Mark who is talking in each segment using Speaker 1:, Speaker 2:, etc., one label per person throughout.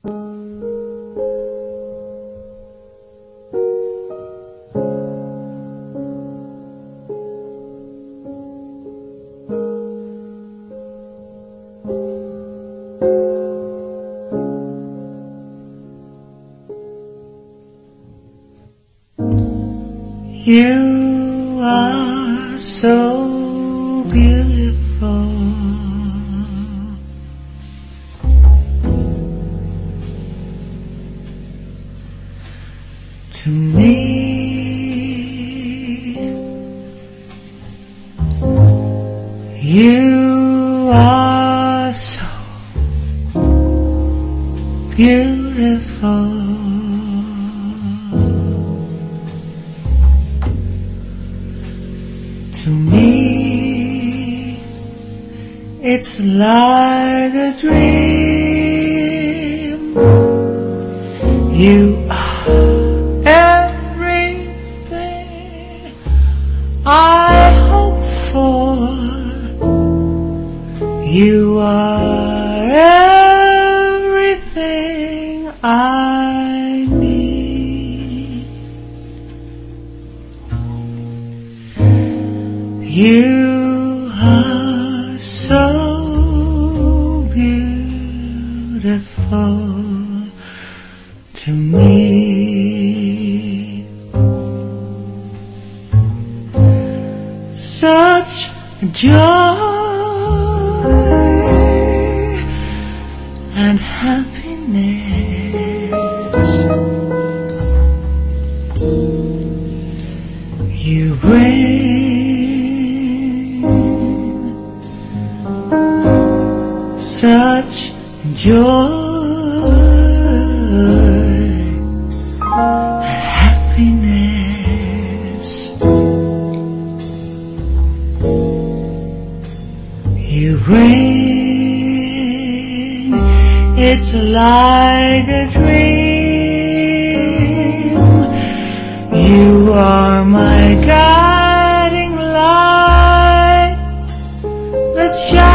Speaker 1: You are so beautiful. To me, you are so beautiful. To me, it's like a dream. You are everything I hope for. You are everything I need. You are so beautiful to me. Such joy and happiness you bring. Such joy and happiness you bring. It's like a dream. You are my guiding light that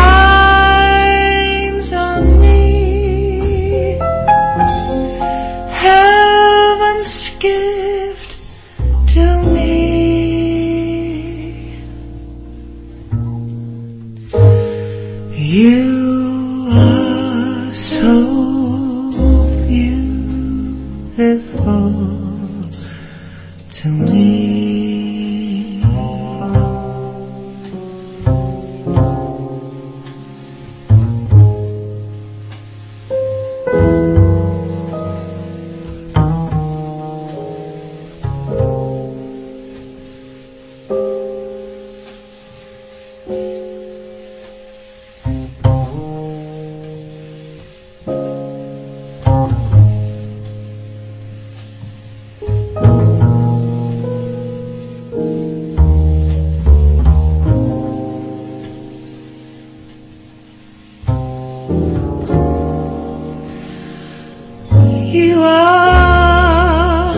Speaker 1: shines on me. Heaven's gift to me. You are so beautiful to me. You are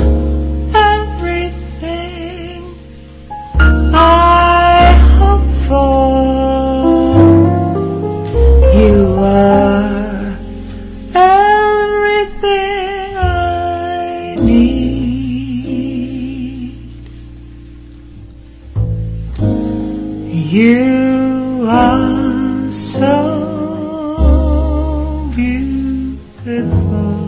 Speaker 1: everything I hope for. You are everything I need. You are so beautiful